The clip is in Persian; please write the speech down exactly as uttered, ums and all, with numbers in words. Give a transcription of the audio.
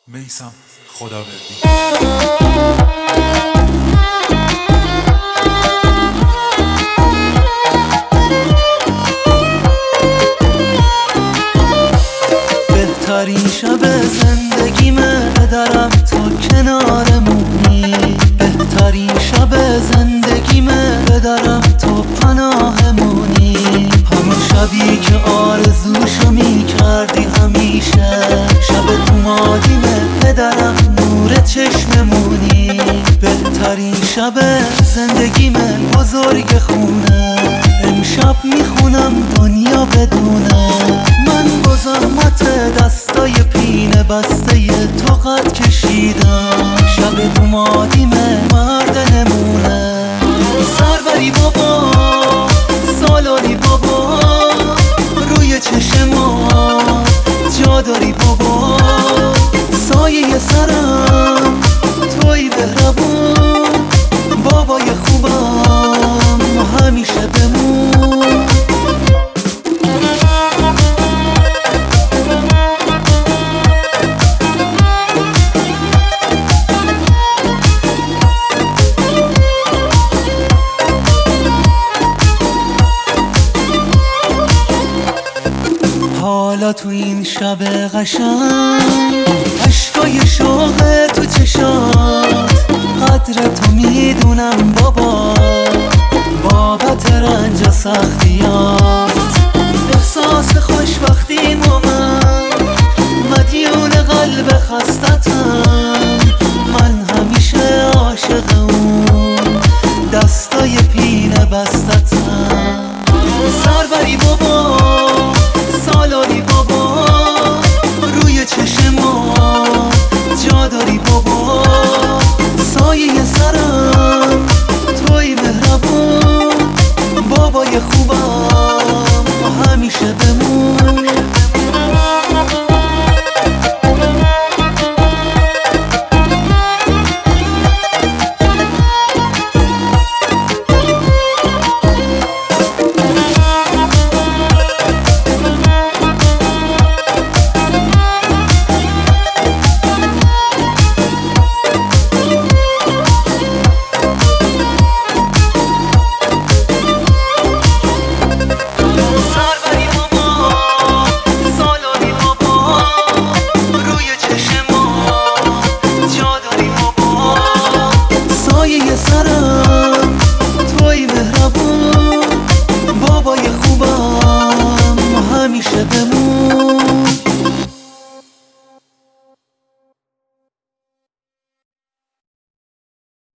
میثم خداوردی. بهترین شب زندگیمه دارم تو کنارمونی، بهترین شب زندگیمه دارم تو پناهمونی، همون شبی که آرزوشو میکردی همیشه، شب اومادیمه پدرم نور چشممونی، بهترین شب زندگیمه بزرگ خونه، امشب میخونم دنیا بدونه، من با زحمت دستای پینه بسته تو قد کشیدم، شب اومادیمه مرد نمونه، سربری بابا سالاری بابا روی چشما جا داری بابا، سایه سرم توی مهربون، بابای خوبم همیشه بمون. حالا تو این شب قشنگ عشقای شوق تو چشات، قدر تو میدونم بابا بابت رنج و سختیات، احساس خوشبختی من مدیون قلب خستت